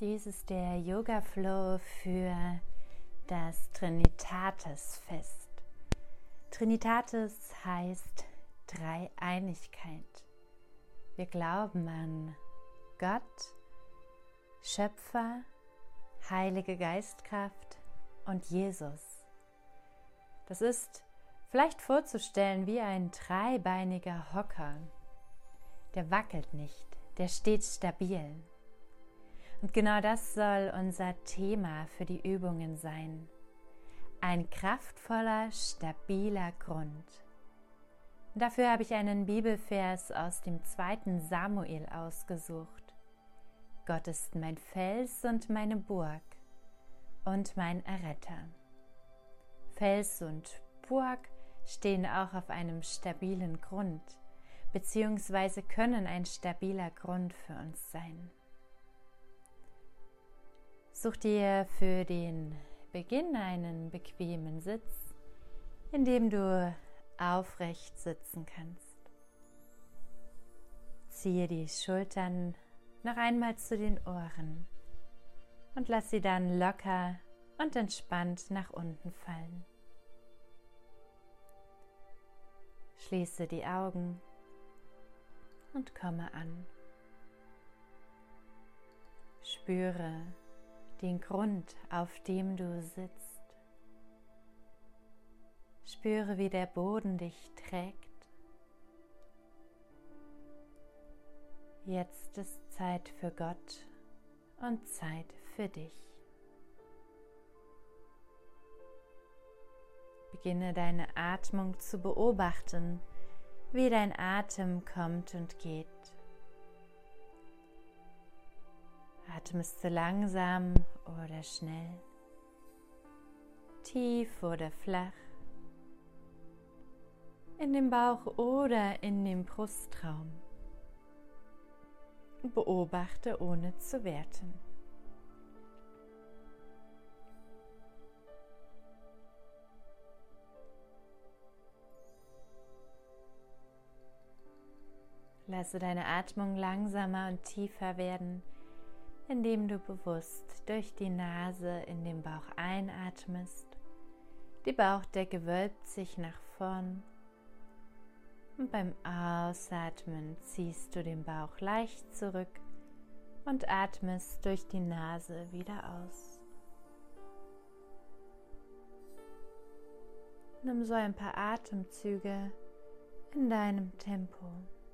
Dies ist der Yoga Flow für das Trinitatis-Fest. Trinitatis heißt Dreieinigkeit. Wir glauben an Gott, Schöpfer, Heilige Geistkraft und Jesus. Das ist vielleicht vorzustellen wie ein dreibeiniger Hocker. Der wackelt nicht, der steht stabil. Und genau das soll unser Thema für die Übungen sein. Ein kraftvoller, stabiler Grund. Und dafür habe ich einen Bibelvers aus dem 2. Samuel ausgesucht. Gott ist mein Fels und meine Burg und mein Erretter. Fels und Burg stehen auch auf einem stabilen Grund, beziehungsweise können ein stabiler Grund für uns sein. Such dir für den Beginn einen bequemen Sitz, in dem du aufrecht sitzen kannst. Ziehe die Schultern noch einmal zu den Ohren und lass sie dann locker und entspannt nach unten fallen. Schließe die Augen und komme an. Spüre den Grund, auf dem du sitzt. Spüre, wie der Boden dich trägt. Jetzt ist Zeit für Gott und Zeit für dich. Beginne deine Atmung zu beobachten, wie dein Atem kommt und geht. Atmest du langsam oder schnell, tief oder flach, in dem Bauch oder in dem Brustraum. Beobachte, ohne zu werten. Lasse deine Atmung langsamer und tiefer werden, indem du bewusst durch die Nase in den Bauch einatmest. Die Bauchdecke wölbt sich nach vorn und beim Ausatmen ziehst du den Bauch leicht zurück und atmest durch die Nase wieder aus. Nimm so ein paar Atemzüge in deinem Tempo.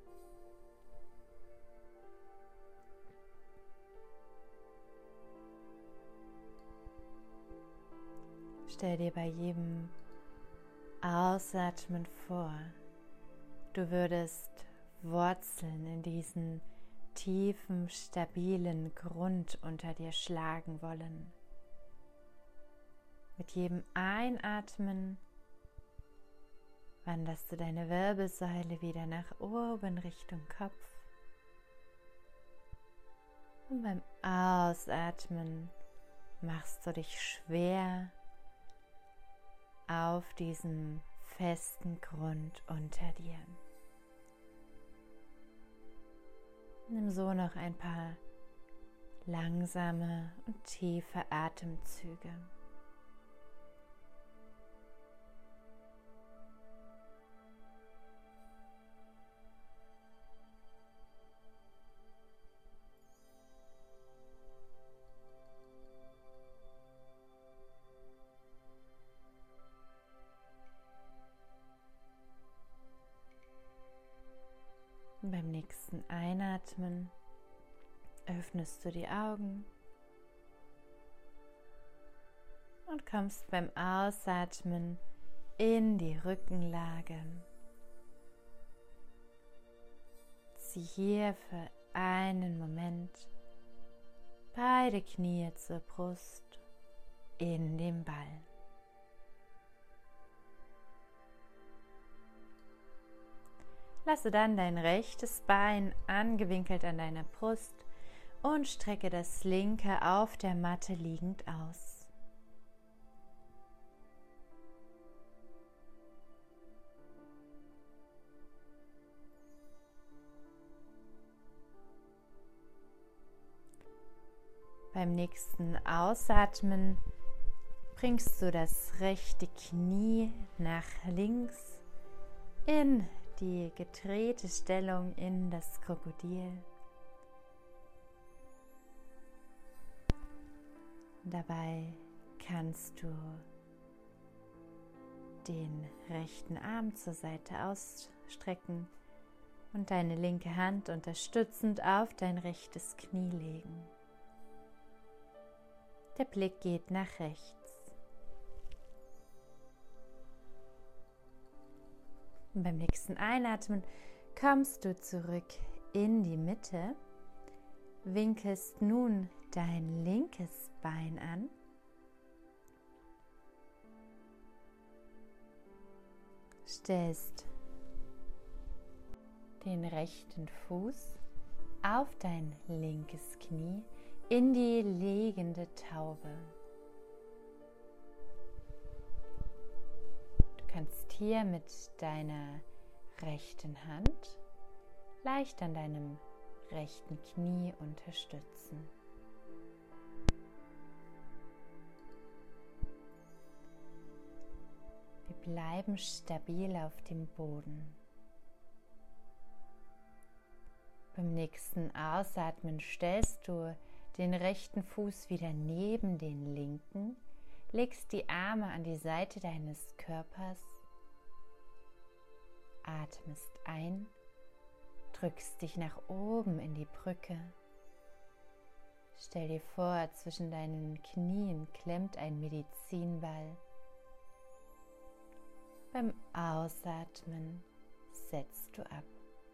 Stell dir bei jedem Ausatmen vor, du würdest Wurzeln in diesen tiefen, stabilen Grund unter dir schlagen wollen. Mit jedem Einatmen wanderst du deine Wirbelsäule wieder nach oben Richtung Kopf. Und beim Ausatmen machst du dich schwer auf diesem festen Grund unter dir. Nimm so noch ein paar langsame und tiefe Atemzüge. Und beim nächsten Einatmen öffnest du die Augen und kommst beim Ausatmen in die Rückenlage. Zieh hier für einen Moment beide Knie zur Brust in den Ball. Lasse dann dein rechtes Bein angewinkelt an deiner Brust und strecke das linke auf der Matte liegend aus. Beim nächsten Ausatmen bringst du das rechte Knie nach links in die gedrehte Stellung in das Krokodil. Dabei kannst du den rechten Arm zur Seite ausstrecken und deine linke Hand unterstützend auf dein rechtes Knie legen. Der Blick geht nach rechts. Und beim nächsten Einatmen kommst du zurück in die Mitte, winkelst nun dein linkes Bein an, stellst den rechten Fuß auf dein linkes Knie in die liegende Taube. Du kannst hier mit deiner rechten Hand leicht an deinem rechten Knie unterstützen. Wir bleiben stabil auf dem Boden. Beim nächsten Ausatmen stellst du den rechten Fuß wieder neben den linken, legst die Arme an die Seite deines Körpers, atmest ein, drückst dich nach oben in die Brücke. Stell dir vor, zwischen deinen Knien klemmt ein Medizinball. Beim Ausatmen setzt du ab.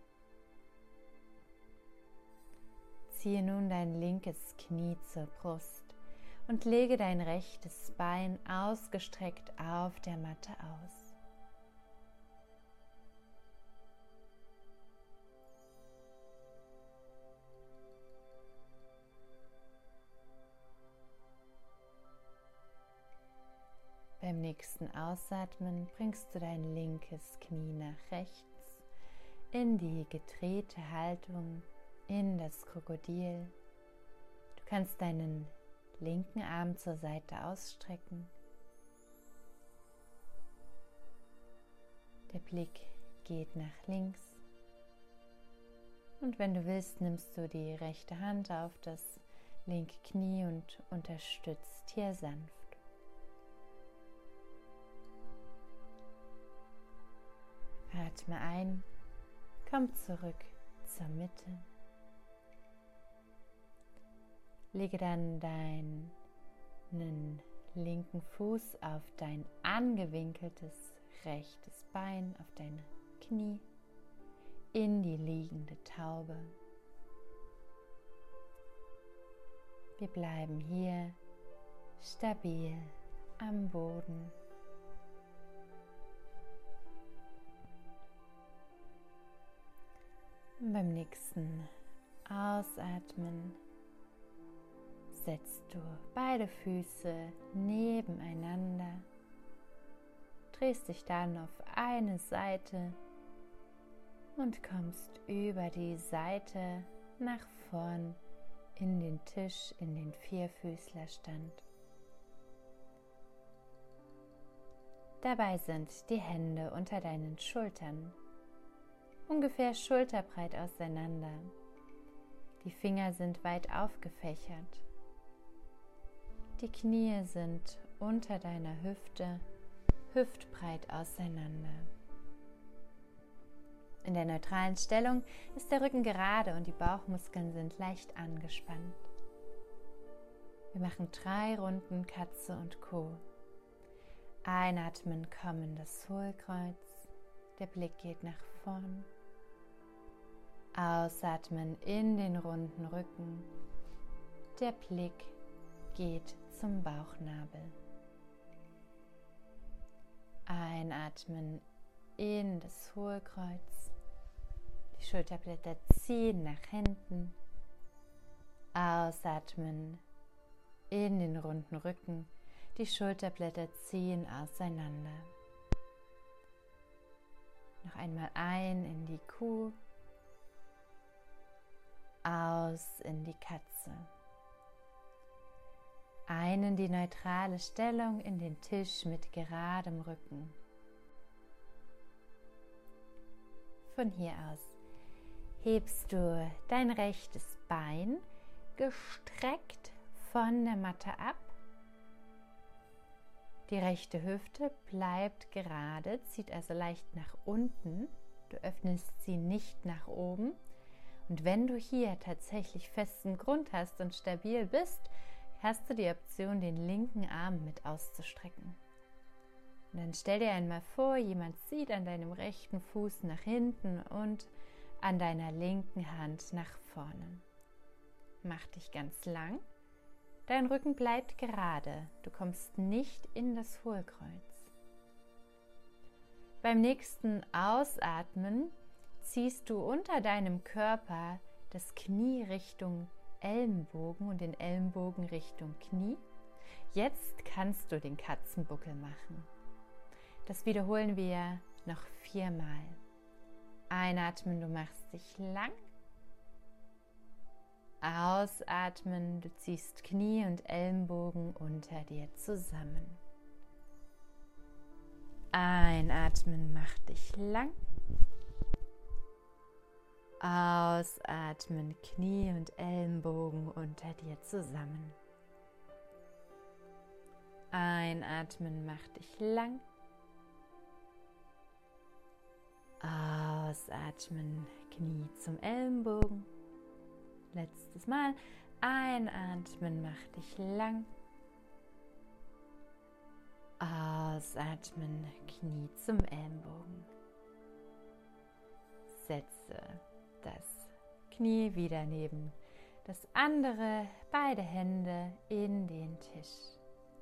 Ziehe nun dein linkes Knie zur Brust und lege dein rechtes Bein ausgestreckt auf der Matte aus. Beim nächsten Ausatmen bringst du dein linkes Knie nach rechts in die gedrehte Haltung, in das Krokodil. Du kannst deinen linken Arm zur Seite ausstrecken. Der Blick geht nach links. Und wenn du willst, nimmst du die rechte Hand auf das linke Knie und unterstützt hier sanft. Atme ein, komm zurück zur Mitte. Lege dann deinen linken Fuß auf dein angewinkeltes rechtes Bein, auf dein Knie, in die liegende Taube. Wir bleiben hier stabil am Boden. Und beim nächsten Ausatmen setzt du beide Füße nebeneinander, drehst dich dann auf eine Seite und kommst über die Seite nach vorn in den Tisch, in den Vierfüßlerstand. Dabei sind die Hände unter deinen Schultern, ungefähr schulterbreit auseinander. Die Finger sind weit aufgefächert. Die Knie sind unter deiner Hüfte, hüftbreit auseinander. In der neutralen Stellung ist der Rücken gerade und die Bauchmuskeln sind leicht angespannt. Wir machen 3 Runden Katze und Co. Einatmen, komm in das Hohlkreuz. Der Blick geht nach vorn. Ausatmen in den runden Rücken. Der Blick geht zum Bauchnabel. Einatmen in das Hohlkreuz. Die Schulterblätter ziehen nach hinten. Ausatmen in den runden Rücken. Die Schulterblätter ziehen auseinander. Noch einmal ein in die Kuh. Aus in die Katze. in die neutrale Stellung in den Tisch mit geradem Rücken. Von hier aus hebst du dein rechtes Bein gestreckt von der Matte ab. Die rechte Hüfte bleibt gerade, zieht also leicht nach unten. Du öffnest sie nicht nach oben. Und wenn du hier tatsächlich festen Grund hast und stabil bist, hast du die Option, den linken Arm mit auszustrecken. Und dann stell dir einmal vor, jemand zieht an deinem rechten Fuß nach hinten und an deiner linken Hand nach vorne. Mach dich ganz lang. Dein Rücken bleibt gerade. Du kommst nicht in das Hohlkreuz. Beim nächsten Ausatmen ziehst du unter deinem Körper das Knie Richtung Ellenbogen und den Ellenbogen Richtung Knie. Jetzt kannst du den Katzenbuckel machen. Das wiederholen wir noch 4-mal. Einatmen, du machst dich lang. Ausatmen, du ziehst Knie und Ellenbogen unter dir zusammen. Einatmen, mach dich lang. Ausatmen, Knie und Ellenbogen unter dir zusammen. Einatmen, mach dich lang. Ausatmen, Knie zum Ellenbogen. Letztes Mal. Einatmen, mach dich lang. Ausatmen, Knie zum Ellenbogen. Setze das Knie wieder neben das andere, beide Hände in den Tisch.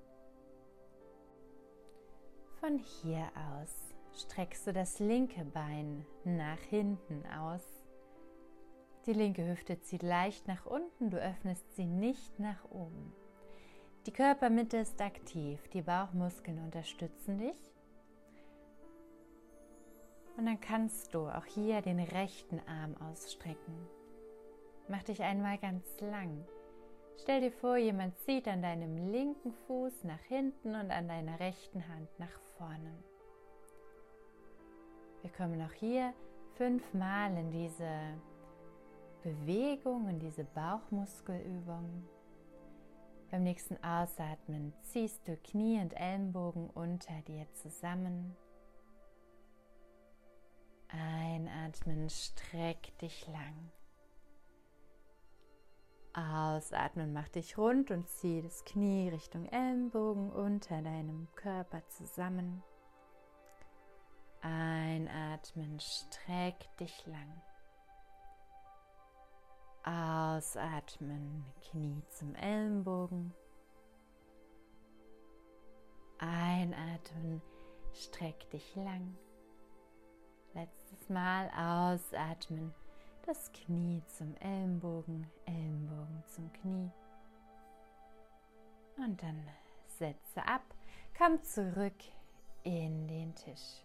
Von hier aus streckst du das linke Bein nach hinten aus. Die linke Hüfte zieht leicht nach unten, du öffnest sie nicht nach oben. Die Körpermitte ist aktiv, die Bauchmuskeln unterstützen dich. Und dann kannst du auch hier den rechten Arm ausstrecken. Mach dich einmal ganz lang. Stell dir vor, jemand zieht an deinem linken Fuß nach hinten und an deiner rechten Hand nach vorne. Wir kommen auch hier 5-mal in diese Bewegung, in diese Bauchmuskelübung. Beim nächsten Ausatmen ziehst du Knie und Ellenbogen unter dir zusammen. Einatmen, streck dich lang. Ausatmen, mach dich rund und zieh das Knie Richtung Ellenbogen unter deinem Körper zusammen. Einatmen, streck dich lang. Ausatmen, Knie zum Ellenbogen. Einatmen, streck dich lang. Letztes Mal ausatmen, das Knie zum Ellenbogen, Ellenbogen zum Knie. Und dann setze ab, komm zurück in den Tisch.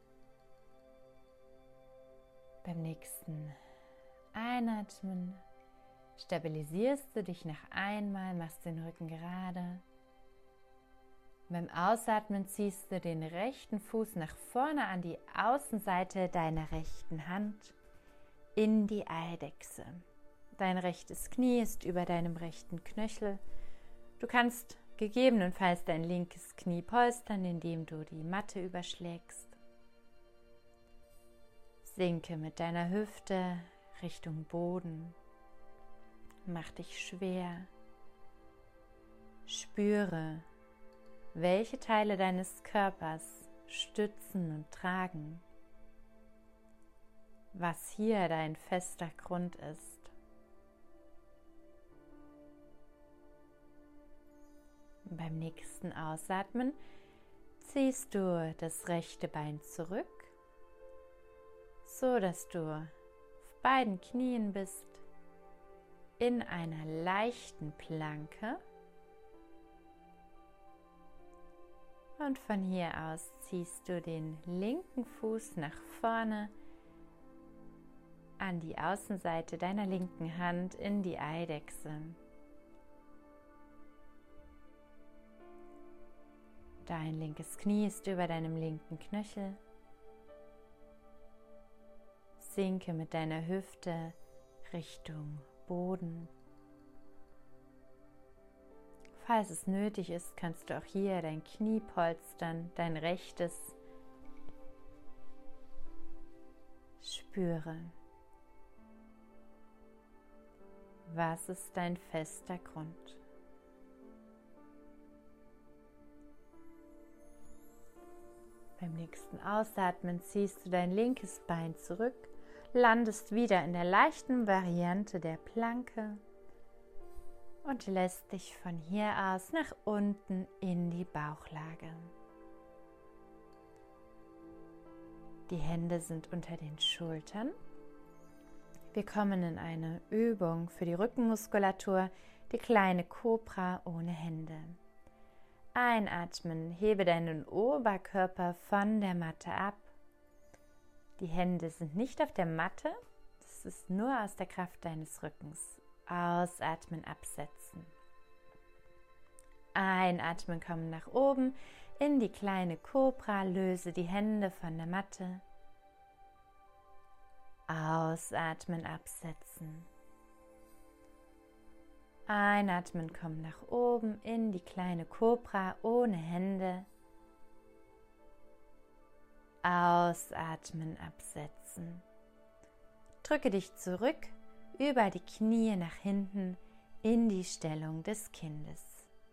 Beim nächsten Einatmen stabilisierst du dich noch einmal, machst den Rücken gerade. Beim Ausatmen ziehst du den rechten Fuß nach vorne an die Außenseite deiner rechten Hand in die Eidechse. Dein rechtes Knie ist über deinem rechten Knöchel. Du kannst gegebenenfalls dein linkes Knie polstern, indem du die Matte überschlägst. Sinke mit deiner Hüfte Richtung Boden. Mach dich schwer. Spüre, welche Teile deines Körpers stützen und tragen, was hier dein fester Grund ist. Beim nächsten Ausatmen ziehst du das rechte Bein zurück, so dass du auf beiden Knien bist, in einer leichten Planke. Und von hier aus ziehst du den linken Fuß nach vorne an die Außenseite deiner linken Hand in die Eidechse. Dein linkes Knie ist über deinem linken Knöchel. Sinke mit deiner Hüfte Richtung Boden. Falls es nötig ist, kannst du auch hier dein Knie polstern, dein rechtes. Spüre, was ist dein fester Grund? Beim nächsten Ausatmen ziehst du dein linkes Bein zurück, landest wieder in der leichten Variante der Planke und lässt dich von hier aus nach unten in die Bauchlage. Die Hände sind unter den Schultern. Wir kommen in eine Übung für die Rückenmuskulatur, die kleine Kobra ohne Hände. Einatmen, hebe deinen Oberkörper von der Matte ab. Die Hände sind nicht auf der Matte, das ist nur aus der Kraft deines Rückens. Ausatmen, absetzen. Einatmen, kommen nach oben in die kleine Kobra, löse die Hände von der Matte. Ausatmen, absetzen. Einatmen, komm nach oben in die kleine Kobra ohne Hände. Ausatmen, absetzen. Drücke dich zurück über die Knie nach hinten in die Stellung des Kindes.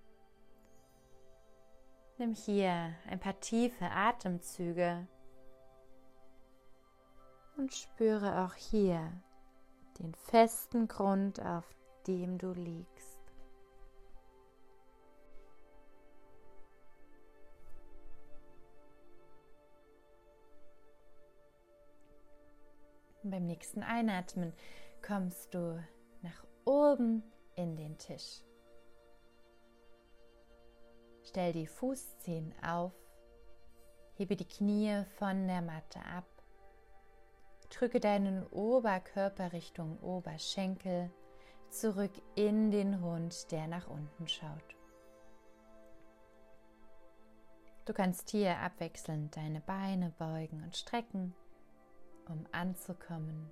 Nimm hier ein paar tiefe Atemzüge und spüre auch hier den festen Grund, auf dem du liegst. Und beim nächsten Einatmen kommst du nach oben in den Tisch. Stell die Fußzehen auf, hebe die Knie von der Matte ab, drücke deinen Oberkörper Richtung Oberschenkel, zurück in den Hund, der nach unten schaut. Du kannst hier abwechselnd deine Beine beugen und strecken, um anzukommen.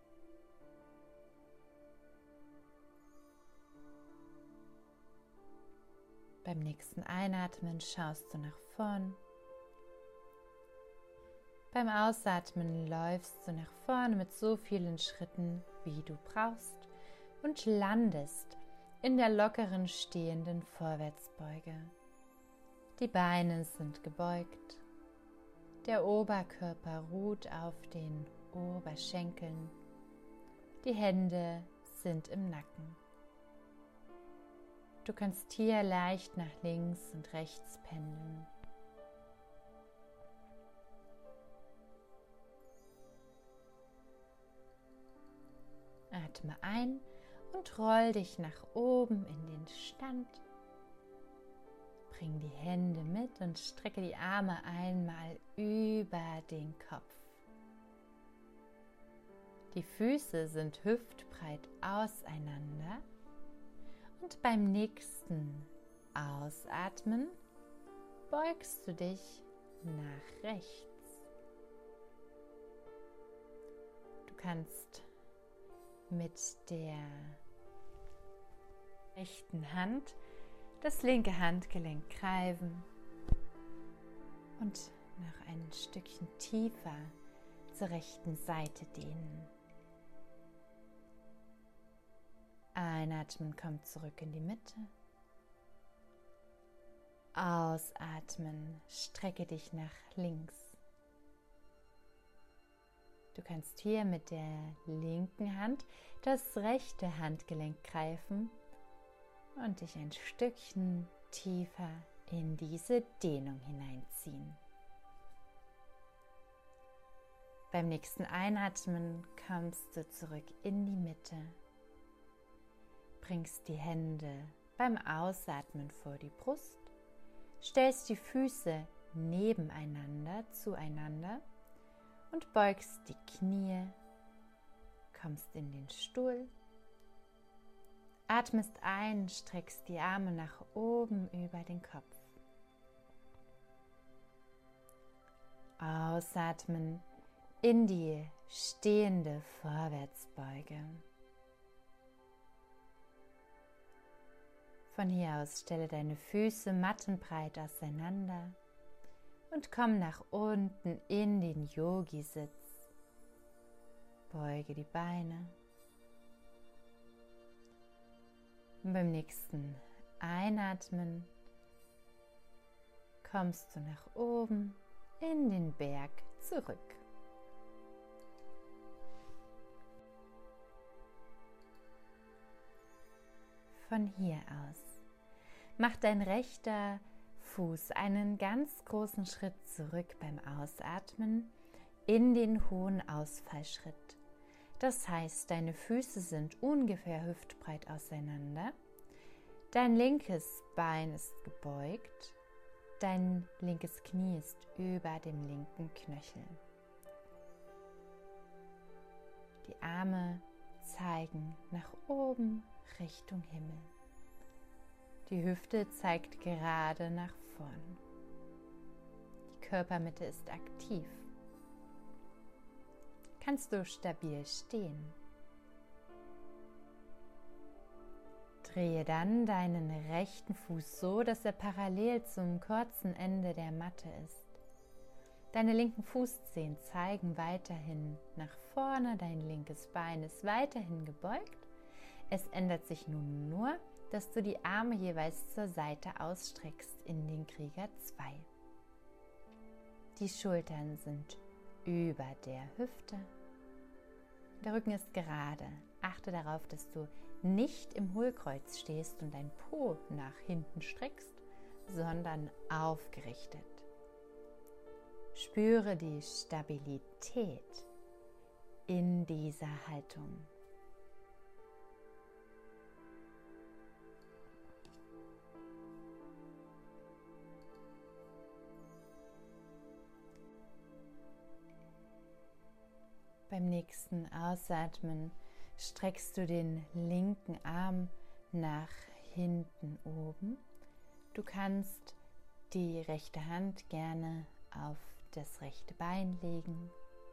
Beim nächsten Einatmen schaust du nach vorn. Beim Ausatmen läufst du nach vorne mit so vielen Schritten, wie du brauchst und landest in der lockeren stehenden Vorwärtsbeuge. Die Beine sind gebeugt. Der Oberkörper ruht auf den Oberschenkeln. Die Hände sind im Nacken. Du kannst hier leicht nach links und rechts pendeln. Atme ein und roll dich nach oben in den Stand. Bring die Hände mit und strecke die Arme einmal über den Kopf. Die Füße sind hüftbreit auseinander und beim nächsten Ausatmen beugst du dich nach rechts. Du kannst mit der rechten Hand das linke Handgelenk greifen und noch ein Stückchen tiefer zur rechten Seite dehnen. Einatmen, kommt zurück in die Mitte. Ausatmen, strecke dich nach links. Du kannst hier mit der linken Hand das rechte Handgelenk greifen und dich ein Stückchen tiefer in diese Dehnung hineinziehen. Beim nächsten Einatmen kommst du zurück in die Mitte, bringst die Hände beim Ausatmen vor die Brust, stellst die Füße nebeneinander zueinander und beugst die Knie, kommst in den Stuhl, atmest ein, streckst die Arme nach oben über den Kopf. Ausatmen in die stehende Vorwärtsbeuge. Von hier aus stelle deine Füße mattenbreit auseinander und komm nach unten in den Yogi-Sitz. Beuge die Beine. Und beim nächsten Einatmen kommst du nach oben in den Berg zurück. Von hier aus macht dein rechter Fuß einen ganz großen Schritt zurück beim Ausatmen in den hohen Ausfallschritt. Das heißt, deine Füße sind ungefähr hüftbreit auseinander, dein linkes Bein ist gebeugt, dein linkes Knie ist über dem linken Knöchel. Die Arme zeigen nach oben Richtung Himmel. Die Hüfte zeigt gerade nach vorn. Die Körpermitte ist aktiv. Kannst du stabil stehen. Drehe dann deinen rechten Fuß so, dass er parallel zum kurzen Ende der Matte ist. Deine linken Fußzehen zeigen weiterhin nach vorne, dein linkes Bein ist weiterhin gebeugt. Es ändert sich nun nur, dass du die Arme jeweils zur Seite ausstreckst in den Krieger 2. Die Schultern sind über der Hüfte. Der Rücken ist gerade. Achte darauf, dass du nicht im Hohlkreuz stehst und dein Po nach hinten streckst, sondern aufgerichtet. Spüre die Stabilität in dieser Haltung. Beim nächsten Ausatmen streckst du den linken Arm nach hinten oben. Du kannst die rechte Hand gerne auf das rechte Bein legen.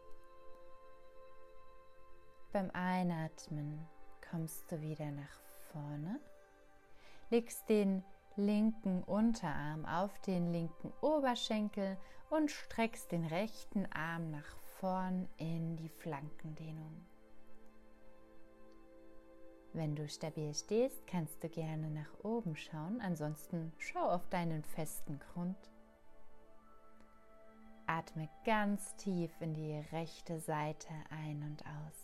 Beim Einatmen kommst du wieder nach vorne, legst den linken Unterarm auf den linken Oberschenkel und streckst den rechten Arm nach vorn in die Flankendehnung. Wenn du stabil stehst, kannst du gerne nach oben schauen, ansonsten schau auf deinen festen Grund. Atme ganz tief in die rechte Seite ein und aus.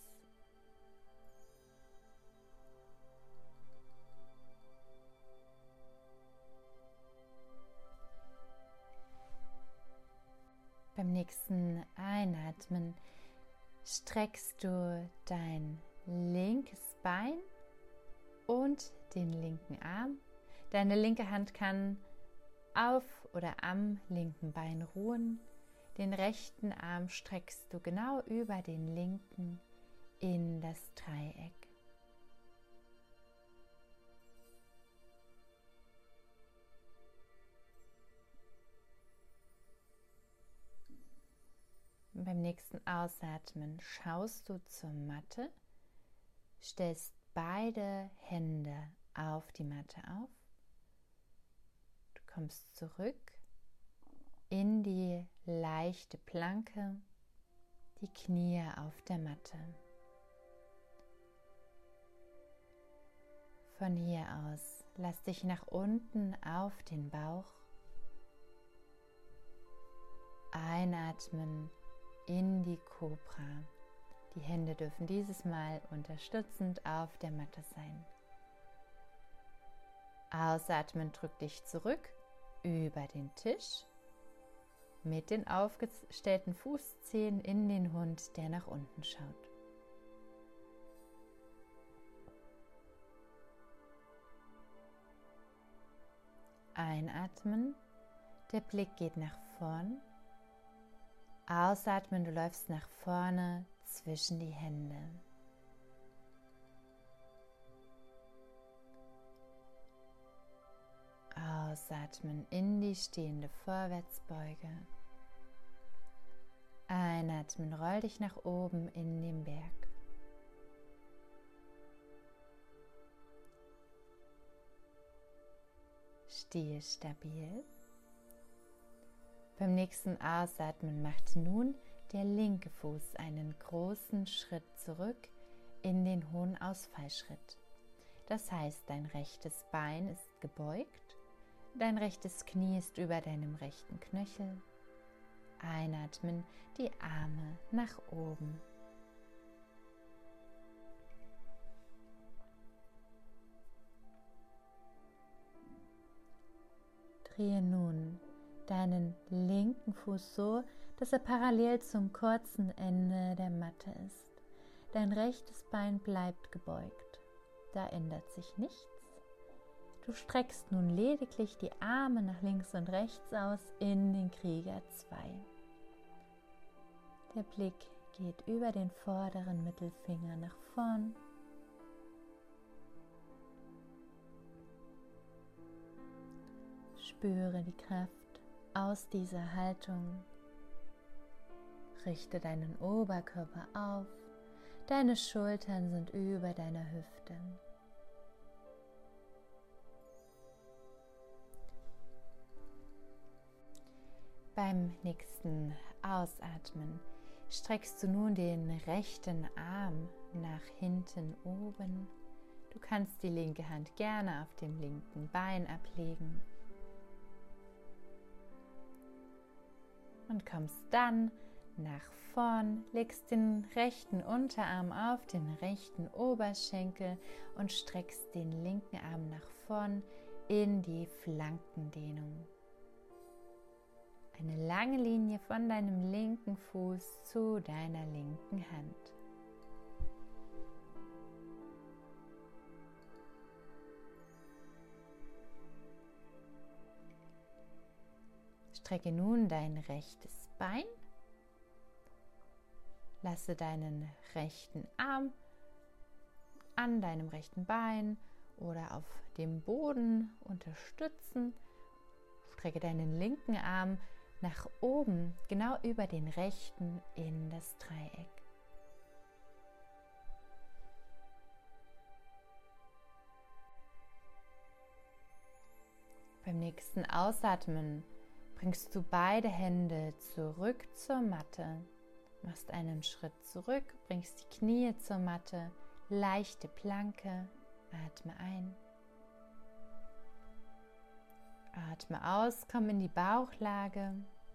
Beim nächsten Einatmen streckst du dein linkes Bein und den linken Arm. Deine linke Hand kann auf oder am linken Bein ruhen. Den rechten Arm streckst du genau über den linken in das Dreieck. Beim nächsten Ausatmen schaust du zur Matte, stellst beide Hände auf die Matte auf. Du kommst zurück in die leichte Planke, die Knie auf der Matte. Von hier aus lass dich nach unten auf den Bauch. Einatmen in die Kobra. Die Hände dürfen dieses Mal unterstützend auf der Matte sein. Ausatmen, drück dich zurück über den Tisch mit den aufgestellten Fußzehen in den Hund, der nach unten schaut. Einatmen, der Blick geht nach vorn. Ausatmen, du läufst nach vorne zwischen die Hände. Ausatmen in die stehende Vorwärtsbeuge. Einatmen, roll dich nach oben in den Berg. Stehe stabil. Beim nächsten Ausatmen macht nun der linke Fuß einen großen Schritt zurück in den hohen Ausfallschritt. Das heißt, dein rechtes Bein ist gebeugt, dein rechtes Knie ist über deinem rechten Knöchel. Einatmen, die Arme nach oben. Drehe nun deinen linken Fuß so, dass er parallel zum kurzen Ende der Matte ist. Dein rechtes Bein bleibt gebeugt. Da ändert sich nichts. Du streckst nun lediglich die Arme nach links und rechts aus in den Krieger 2. Der Blick geht über den vorderen Mittelfinger nach vorn. Spüre die Kraft aus dieser Haltung. Richte deinen Oberkörper auf. Deine Schultern sind über deiner Hüfte. Beim nächsten Ausatmen streckst du nun den rechten Arm nach hinten oben. Du kannst die linke Hand gerne auf dem linken Bein ablegen und kommst dann nach vorn, legst den rechten Unterarm auf den rechten Oberschenkel und streckst den linken Arm nach vorn in die Flankendehnung. Eine lange Linie von deinem linken Fuß zu deiner linken Hand. Strecke nun dein rechtes Bein. Lasse deinen rechten Arm an deinem rechten Bein oder auf dem Boden unterstützen. Strecke deinen linken Arm nach oben, genau über den rechten in das Dreieck. Beim nächsten Ausatmen bringst du beide Hände zurück zur Matte, machst einen Schritt zurück, bringst die Knie zur Matte, leichte Planke, atme ein. Atme aus, komm in die Bauchlage.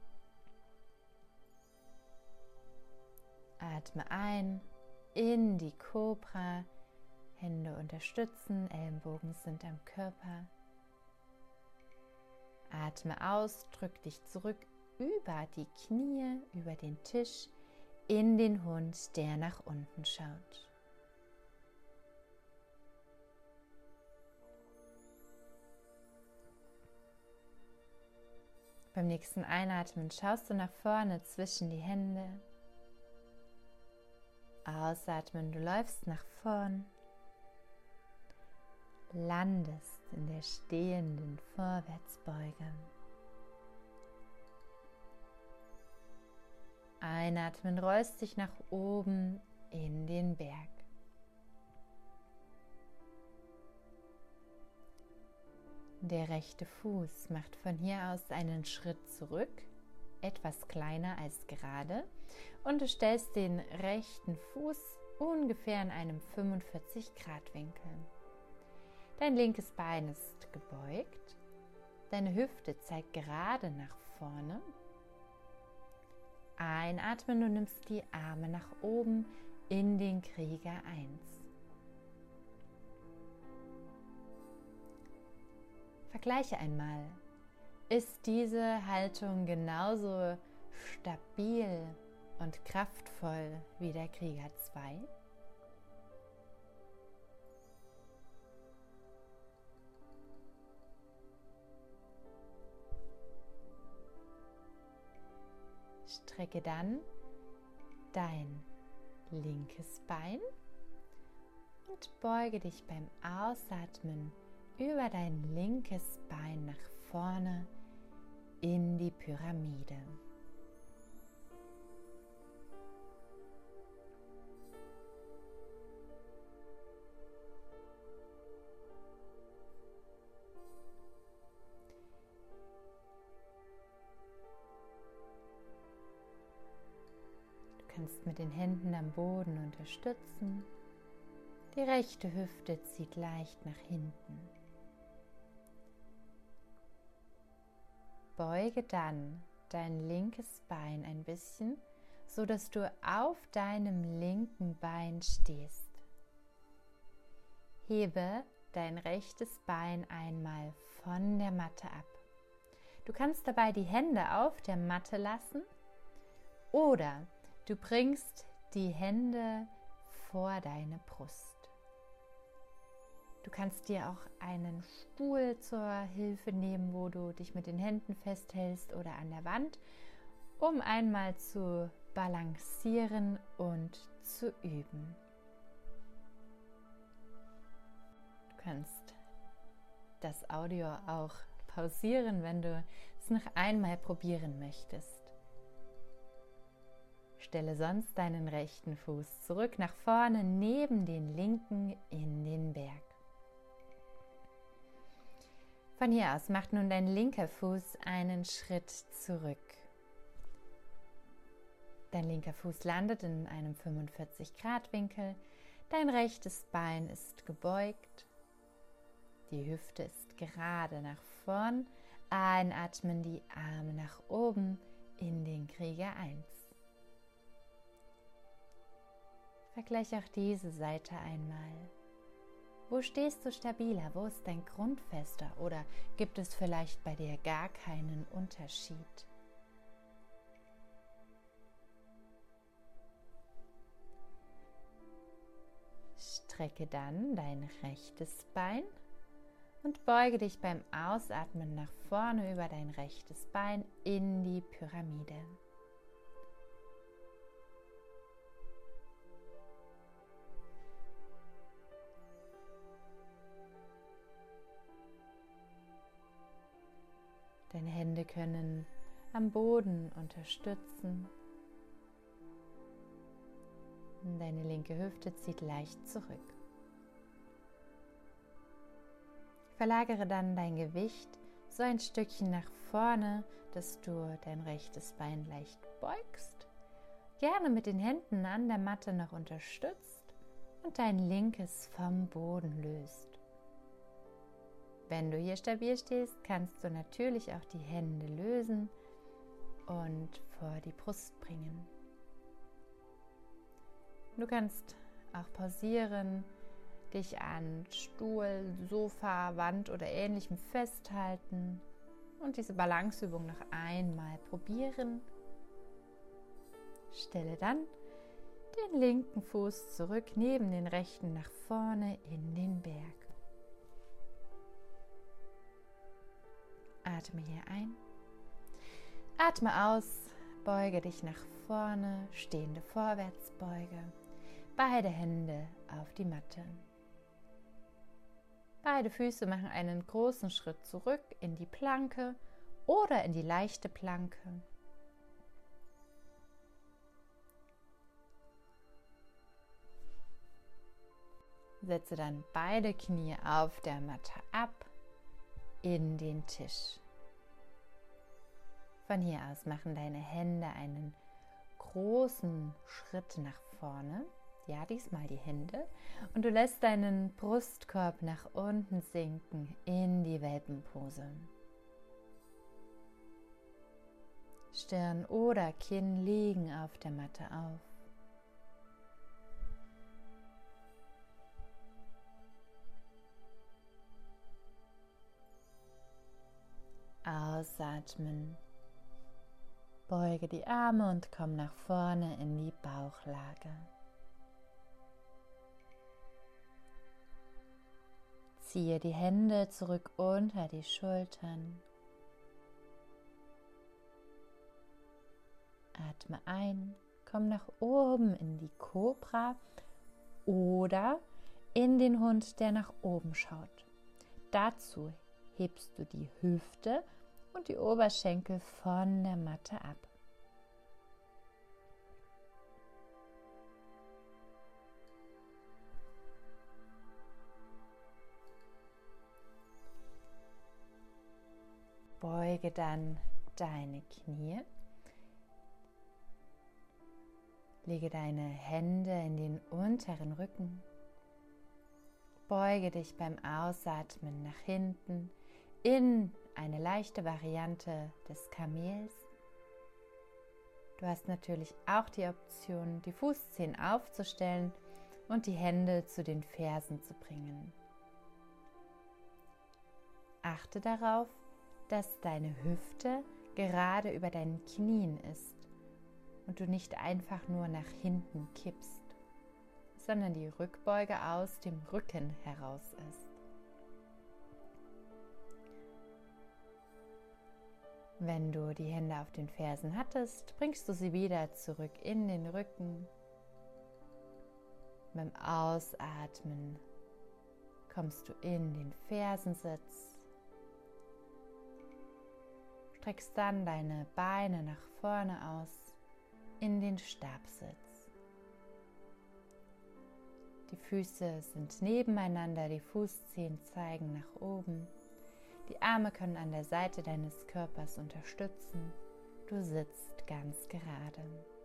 Atme ein in die Kobra. Hände unterstützen, Ellenbogen sind am Körper. Atme aus, drück dich zurück über die Knie, über den Tisch, in den Hund, der nach unten schaut. Beim nächsten Einatmen schaust du nach vorne zwischen die Hände. Ausatmen, du läufst nach vorn. Landest in der stehenden Vorwärtsbeuge. Einatmen, rollst dich nach oben in den Berg. Der rechte Fuß macht von hier aus einen Schritt zurück, etwas kleiner als gerade, und du stellst den rechten Fuß ungefähr in einem 45-Grad-Winkel. Dein linkes Bein ist gebeugt, deine Hüfte zeigt gerade nach vorne. Einatmen, du nimmst die Arme nach oben in den Krieger 1. Vergleiche einmal, ist diese Haltung genauso stabil und kraftvoll wie der Krieger 2? Strecke dann dein linkes Bein und beuge dich beim Ausatmen über dein linkes Bein nach vorne in die Pyramide. kannst mit den Händen am Boden unterstützen. Die rechte Hüfte zieht leicht nach hinten. Beuge dann dein linkes Bein ein bisschen, so dass du auf deinem linken Bein stehst. Hebe dein rechtes Bein einmal von der Matte ab. Du kannst dabei die Hände auf der Matte lassen oder du bringst die Hände vor deine Brust. Du kannst dir auch einen Stuhl zur Hilfe nehmen, wo du dich mit den Händen festhältst oder an der Wand, um einmal zu balancieren und zu üben. Du kannst das Audio auch pausieren, wenn du es noch einmal probieren möchtest. Stelle sonst deinen rechten Fuß zurück nach vorne neben den linken in den Berg. Von hier aus macht nun dein linker Fuß einen Schritt zurück. Dein linker Fuß landet in einem 45-Grad-Winkel. Dein rechtes Bein ist gebeugt. Die Hüfte ist gerade nach vorn. Einatmen, die Arme nach oben in den Krieger 1. Vergleich auch diese Seite einmal. Wo stehst du stabiler? Wo ist dein Grund fester? Oder gibt es vielleicht bei dir gar keinen Unterschied? Strecke dann dein rechtes Bein und beuge dich beim Ausatmen nach vorne über dein rechtes Bein in die Pyramide. Deine Hände können am Boden unterstützen. Deine linke Hüfte zieht leicht zurück. Verlagere dann dein Gewicht so ein Stückchen nach vorne, dass du dein rechtes Bein leicht beugst, gerne mit den Händen an der Matte noch unterstützt und dein linkes vom Boden löst. Wenn du hier stabil stehst, kannst du natürlich auch die Hände lösen und vor die Brust bringen. Du kannst auch pausieren, dich an Stuhl, Sofa, Wand oder Ähnlichem festhalten und diese Balanceübung noch einmal probieren. Stelle dann den linken Fuß zurück neben den rechten nach vorne in den Berg. Atme hier ein, atme aus, beuge dich nach vorne, stehende Vorwärtsbeuge, beide Hände auf die Matte. Beide Füße machen einen großen Schritt zurück in die Planke oder in die leichte Planke. Setze dann beide Knie auf der Matte ab in den Tisch. Von hier aus machen deine Hände einen großen Schritt nach vorne. Ja, diesmal die Hände. Und du lässt deinen Brustkorb nach unten sinken in die Welpenpose. Stirn oder Kinn liegen auf der Matte auf. Ausatmen. Beuge die Arme und komm nach vorne in die Bauchlage. Ziehe die Hände zurück unter die Schultern. Atme ein, komm nach oben in die Kobra oder in den Hund, der nach oben schaut. Dazu hebst du die Hüfte und die Oberschenkel von der Matte ab. Beuge dann deine Knie. Lege deine Hände in den unteren Rücken. Beuge dich beim Ausatmen nach hinten in eine leichte Variante des Kamels. Du hast natürlich auch die Option, die Fußzehen aufzustellen und die Hände zu den Fersen zu bringen. Achte darauf, dass deine Hüfte gerade über deinen Knien ist und du nicht einfach nur nach hinten kippst, sondern die Rückbeuge aus dem Rücken heraus ist. Wenn du die Hände auf den Fersen hattest, bringst du sie wieder zurück in den Rücken. Beim Ausatmen kommst du in den Fersensitz. Streckst dann deine Beine nach vorne aus in den Stabsitz. Die Füße sind nebeneinander, die Fußzehen zeigen nach oben. Die Arme können an der Seite deines Körpers unterstützen. Du sitzt ganz gerade.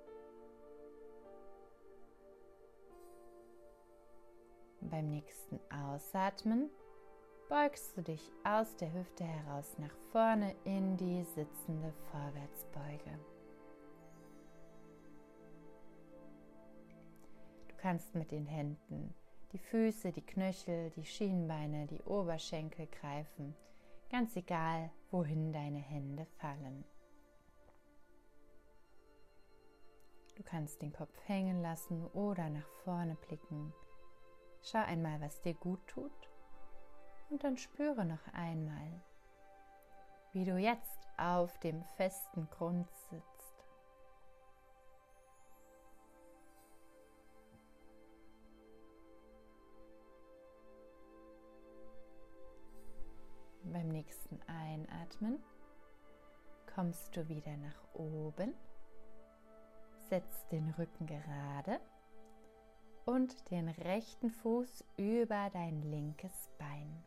Beim nächsten Ausatmen beugst du dich aus der Hüfte heraus nach vorne in die sitzende Vorwärtsbeuge. Du kannst mit den Händen die Füße, die Knöchel, die Schienbeine, die Oberschenkel greifen, ganz egal, wohin deine Hände fallen. Du kannst den Kopf hängen lassen oder nach vorne blicken. Schau einmal, was dir gut tut. Und dann spüre noch einmal, wie du jetzt auf dem festen Grund sitzt. Beim nächsten Einatmen kommst du wieder nach oben, setzt den Rücken gerade und den rechten Fuß über dein linkes Bein.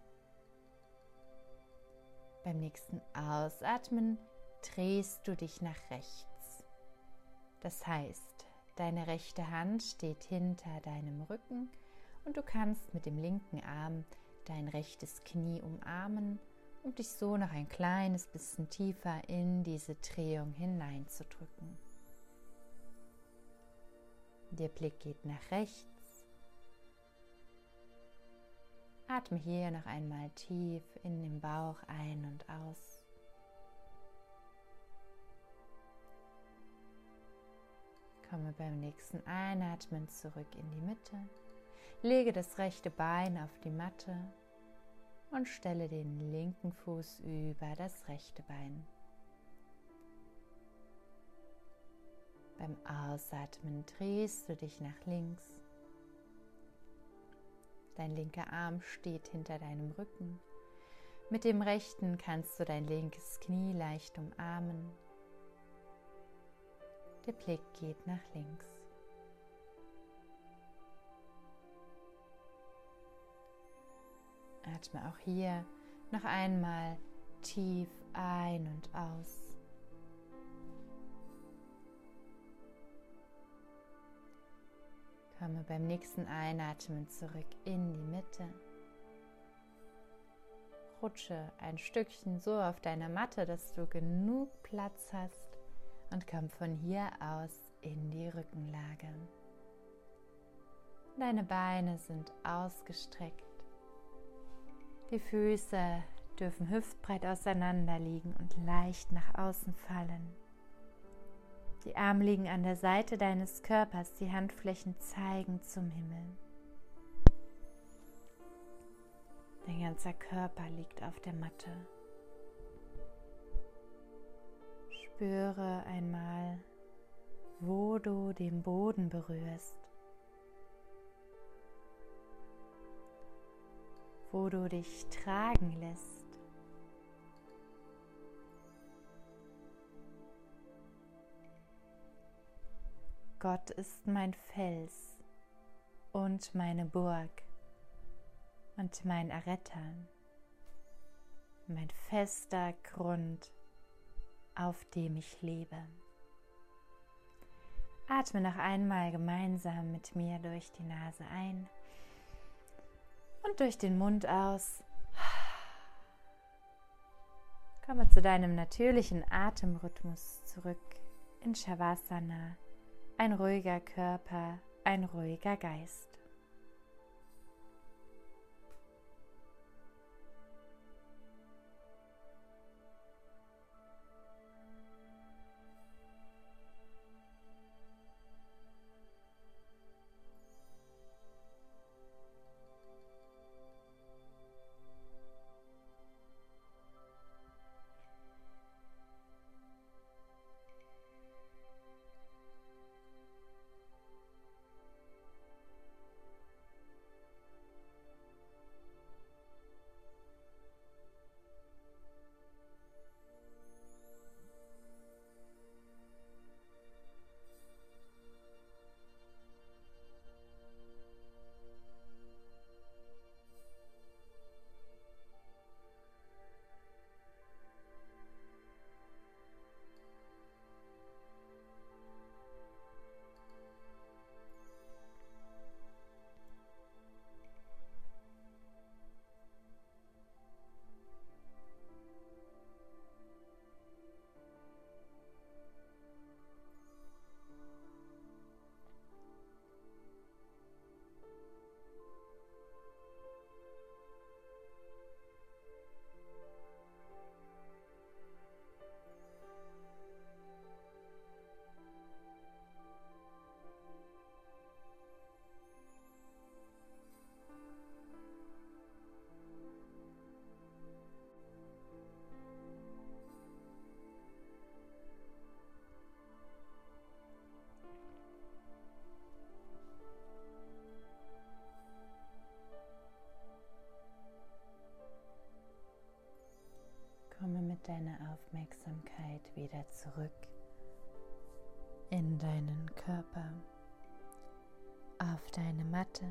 Beim nächsten Ausatmen drehst du dich nach rechts. Das heißt, deine rechte Hand steht hinter deinem Rücken und du kannst mit dem linken Arm dein rechtes Knie umarmen, um dich so noch ein kleines bisschen tiefer in diese Drehung hineinzudrücken. Der Blick geht nach rechts. Atme hier noch einmal tief in den Bauch ein und aus. Komme beim nächsten Einatmen zurück in die Mitte. Lege das rechte Bein auf die Matte und stelle den linken Fuß über das rechte Bein. Beim Ausatmen drehst du dich nach links. Dein linker Arm steht hinter deinem Rücken. Mit dem rechten kannst du dein linkes Knie leicht umarmen. Der Blick geht nach links. Atme auch hier noch einmal tief ein und aus. Komme beim nächsten Einatmen zurück in die Mitte. Rutsche ein Stückchen so auf deiner Matte, dass du genug Platz hast und komm von hier aus in die Rückenlage. Deine Beine sind ausgestreckt. Die Füße dürfen hüftbreit auseinander liegen und leicht nach außen fallen. Die Arme liegen an der Seite deines Körpers, die Handflächen zeigen zum Himmel. Dein ganzer Körper liegt auf der Matte. Spüre einmal, wo du den Boden berührst, wo du dich tragen lässt. Gott ist mein Fels und meine Burg und mein Erretter, mein fester Grund, auf dem ich lebe. Atme noch einmal gemeinsam mit mir durch die Nase ein und durch den Mund aus. Komme zu deinem natürlichen Atemrhythmus zurück in Shavasana, ein ruhiger Körper, ein ruhiger Geist. Komme mit deiner Aufmerksamkeit wieder zurück in deinen Körper, auf deine Matte,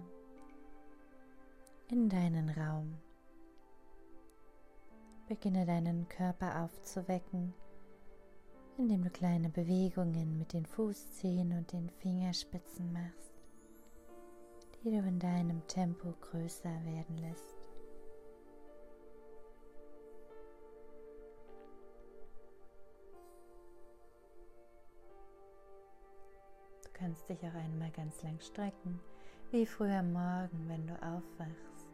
in deinen Raum. Beginne deinen Körper aufzuwecken, indem du kleine Bewegungen mit den Fußzehen und den Fingerspitzen machst, die du in deinem Tempo größer werden lässt. Du kannst dich auch einmal ganz lang strecken, wie früh am Morgen, wenn du aufwachst.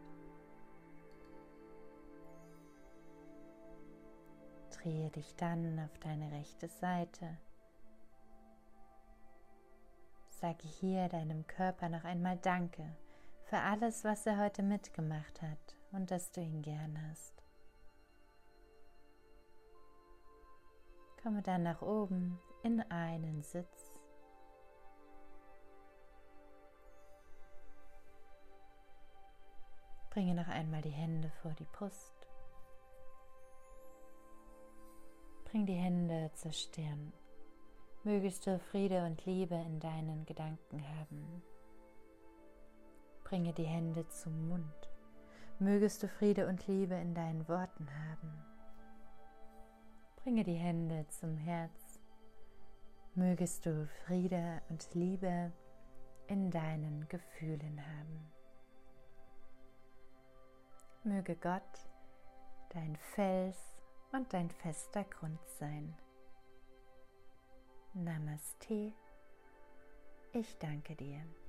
Drehe dich dann auf deine rechte Seite. Sage hier deinem Körper noch einmal Danke für alles, was er heute mitgemacht hat und dass du ihn gern hast. Komme dann nach oben in einen Sitz. Bringe noch einmal die Hände vor die Brust. Bring die Hände zur Stirn. Mögest du Friede und Liebe in deinen Gedanken haben. Bringe die Hände zum Mund. Mögest du Friede und Liebe in deinen Worten haben. Bringe die Hände zum Herz. Mögest du Friede und Liebe in deinen Gefühlen haben. Möge Gott dein Fels und dein fester Grund sein. Namaste, ich danke dir.